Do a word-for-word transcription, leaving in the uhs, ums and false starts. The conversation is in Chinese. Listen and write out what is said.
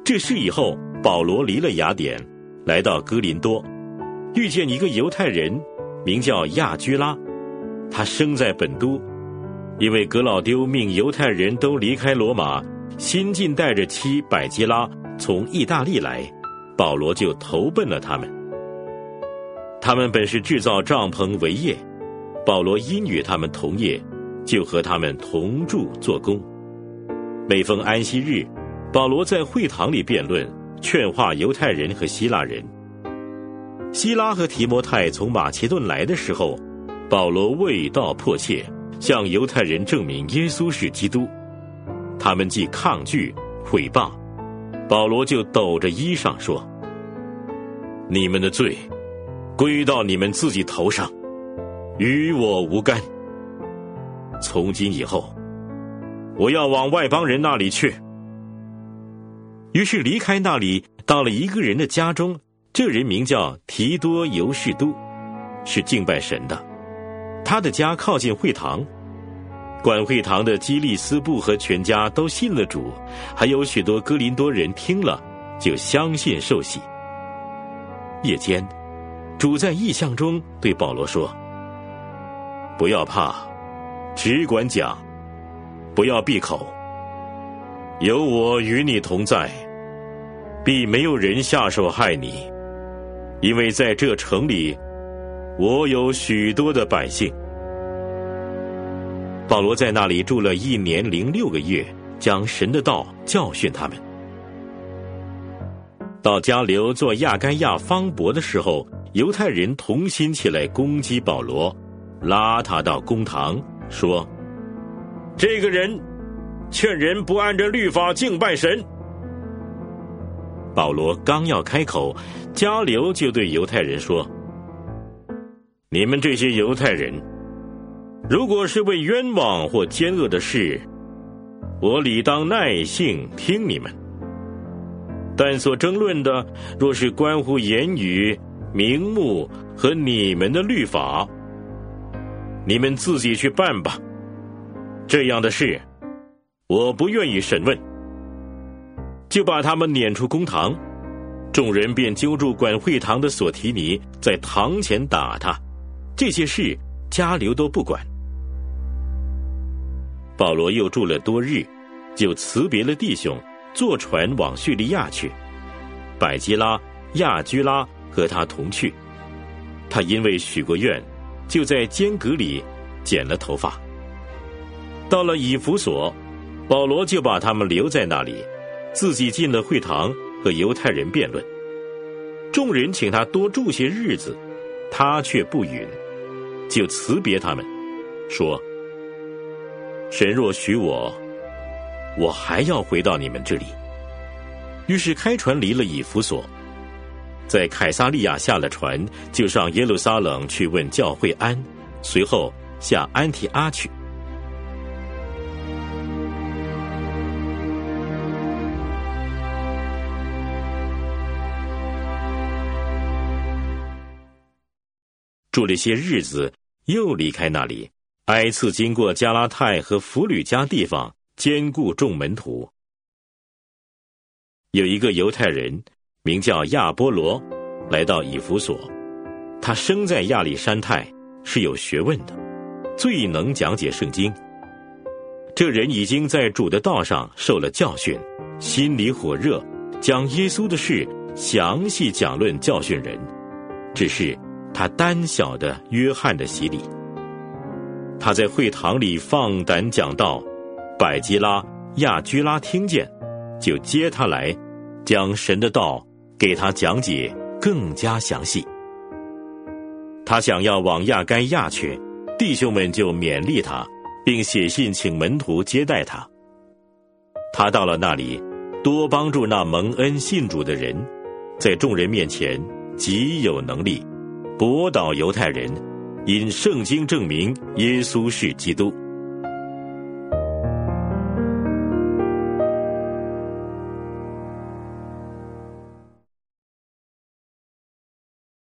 这事以后，保罗离了雅典，来到哥林多，遇见一个犹太人，名叫亚居拉，他生在本都，因为革老丢命犹太人都离开罗马，新近带着妻百基拉从意大利来，保罗就投奔了他们。他们本是制造帐篷为业，保罗因与他们同业，就和他们同住做工。每逢安息日，保罗在会堂里辩论，劝化犹太人和希腊人。希拉和提摩太从马其顿来的时候，保罗为道迫切，向犹太人证明耶稣是基督。他们既抗拒毁谤，保罗就抖着衣裳说：你们的罪归到你们自己头上，与我无干。从今以后，我要往外邦人那里去。于是离开那里，到了一个人的家中，这人名叫提多犹士都，是敬拜神的。他的家靠近会堂，管会堂的基利斯布和全家都信了主，还有许多哥林多人听了，就相信受洗。夜间，主在异象中对保罗说：不要怕，只管讲，不要闭口，有我与你同在，必没有人下手害你，因为在这城里，我有许多的百姓。保罗在那里住了一年零六个月，将神的道教训他们。到迦流做亚该亚方伯的时候，犹太人同心起来攻击保罗，拉他到公堂，说：这个人劝人不按着律法敬拜神。保罗刚要开口，迦流就对犹太人说：你们这些犹太人，如果是为冤枉或奸恶的事，我理当耐性听你们；但所争论的，若是关乎言语、名目和你们的律法，你们自己去办吧。这样的事，我不愿意审问。就把他们撵出公堂，众人便揪住管会堂的索提尼，在堂前打他。这些事迦流都不管。保罗又住了多日，就辞别了弟兄，坐船往叙利亚去。百基拉、亚居拉和他同去。他因为许过愿，就在监阁里剪了头发。到了以弗所，保罗就把他们留在那里，自己进了会堂和犹太人辩论。众人请他多住些日子，他却不允，就辞别他们，说：神若许我，我还要回到你们这里。于是开船离了以弗所，在凯撒利亚下了船，就上耶路撒冷去问教会安，随后下安提阿去。住了些日子，又离开那里，挨次经过加拉太和弗吕家地方，兼顾众门徒。有一个犹太人名叫亚波罗，来到以弗所，他生在亚历山泰，是有学问的，最能讲解圣经。这人已经在主的道上受了教训，心里火热，将耶稣的事详细讲论教训人，只是他单晓得约翰的洗礼。他在会堂里放胆讲道，百基拉、亚居拉听见，就接他来，将神的道给他讲解更加详细。他想要往亚该亚去，弟兄们就勉励他，并写信请门徒接待他。他到了那里，多帮助那蒙恩信主的人，在众人面前极有能力，驳倒犹太人，因圣经证明耶稣是基督。